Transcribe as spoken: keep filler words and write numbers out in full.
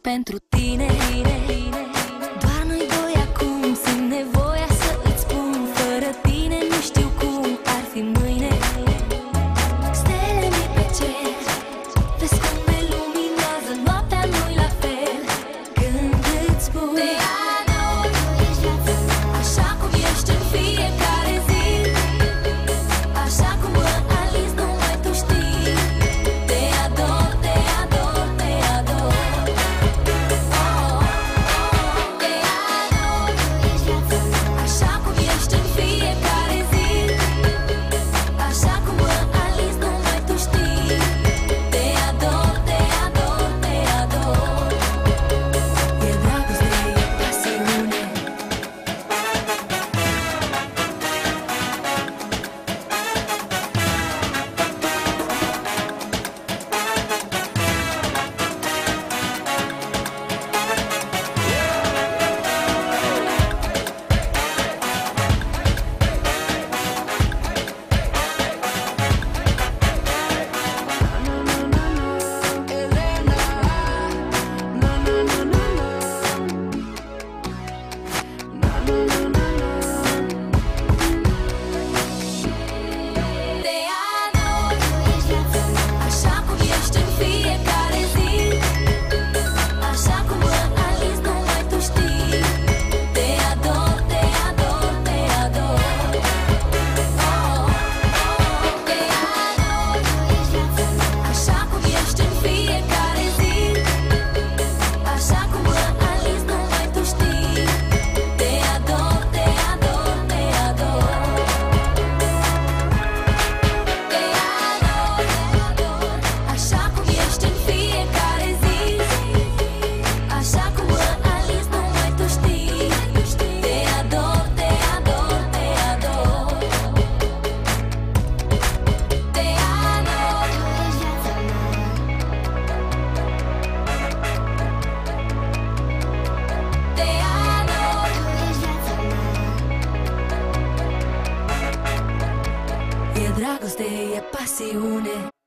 pentru tine. Doar noi doi acum, simt nevoia să îți spun, fără tine nu știu cum ar fi mâine. Stele mi pe cer, vezi cum ne luminează, noaptea nu-i la fel. Când îți spun te ador, așa cum ești în fiecare zi, așa cum mă alins numai tu știi. Te ador, te ador, te ador. Oh, te ador, așa cum ești în fiecare zi, așa cum mă alins numai tu știi. Te ador, te ador, te ador. E dragoste, e pasiune. Te ador, așa cum ești în fiecare zi, așa cum mă alins numai tu știi. Te ador, te ador, te ador. Oh, te ador, așa cum ești în fiecare zi, așa cum mă alins numai tu știi. Te ador, te ador, te ador. Te ador, așa cum ești în fiecare zi, așa cum mă alins numai tu știi. Te ador, te ador, te ador. Te ador, te ador. E dragoste, e pasiune.